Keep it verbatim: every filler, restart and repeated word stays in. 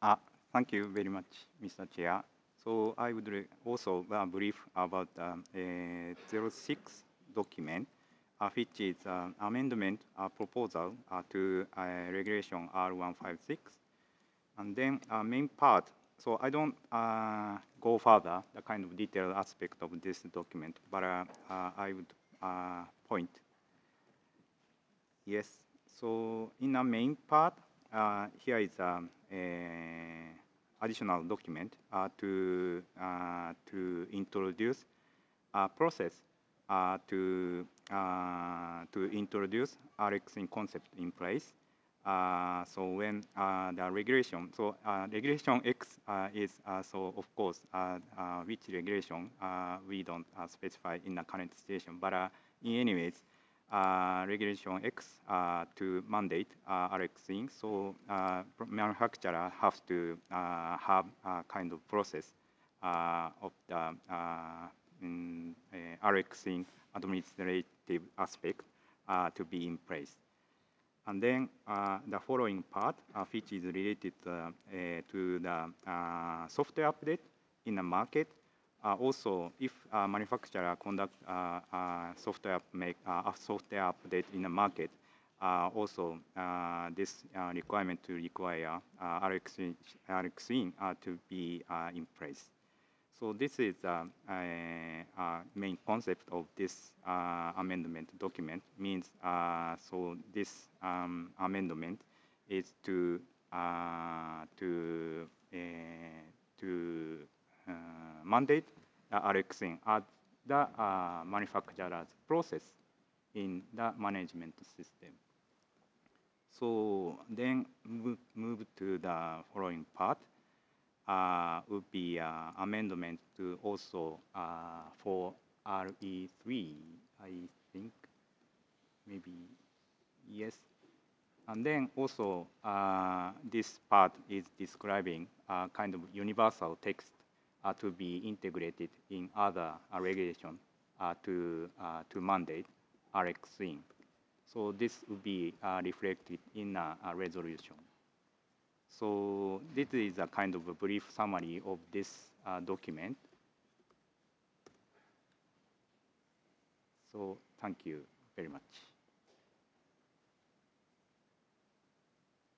Uh, Thank you very much, Mister Chair. So I would re- also uh, brief about um, a zero six document, uh, which is an amendment uh, proposal uh, to uh, Regulation R one fifty-six. And then uh, main part, so I don't uh, go further, the kind of detailed aspect of this document, but uh, uh, I would uh, point. Yes, so in the main part, uh, here is um, a additional document uh, to, uh, to introduce a process uh, to, uh, to introduce R X in concept in place. Uh, so when uh, the regulation, so uh, regulation X uh, is uh, so of course uh, uh, which regulation uh, we don't uh, specify in the current situation, but uh, in any ways, uh, regulation X uh, to mandate uh, R X in. So uh, manufacturer has to uh, have a kind of process uh, of the uh, mm, uh, R X in administrative aspect uh, to be in place. And then uh, the following part, uh, which is related uh, uh, to the uh, software update in the market. Uh, also, if uh, manufacturer conduct uh, uh, software make uh, a software update in the market, uh, also uh, this uh, requirement to require uh, R X in, R X in uh, to be uh, in place. So this is the uh, uh, main concept of this uh, amendment document. Means uh, so this um, amendment is to uh, to uh, to uh, mandate the R X in as the uh, manufacturer's process in the management system. So then move, move to the following part uh, would be uh, amendment to also uh, for R E three, I think, maybe, yes. And then also uh, this part is describing uh, kind of universal text uh, to be integrated in other uh, regulation uh, to, uh, to mandate R X in. So this would be uh, reflected in a, a resolution. So this is a kind of a brief summary of this uh, document. So thank you very much.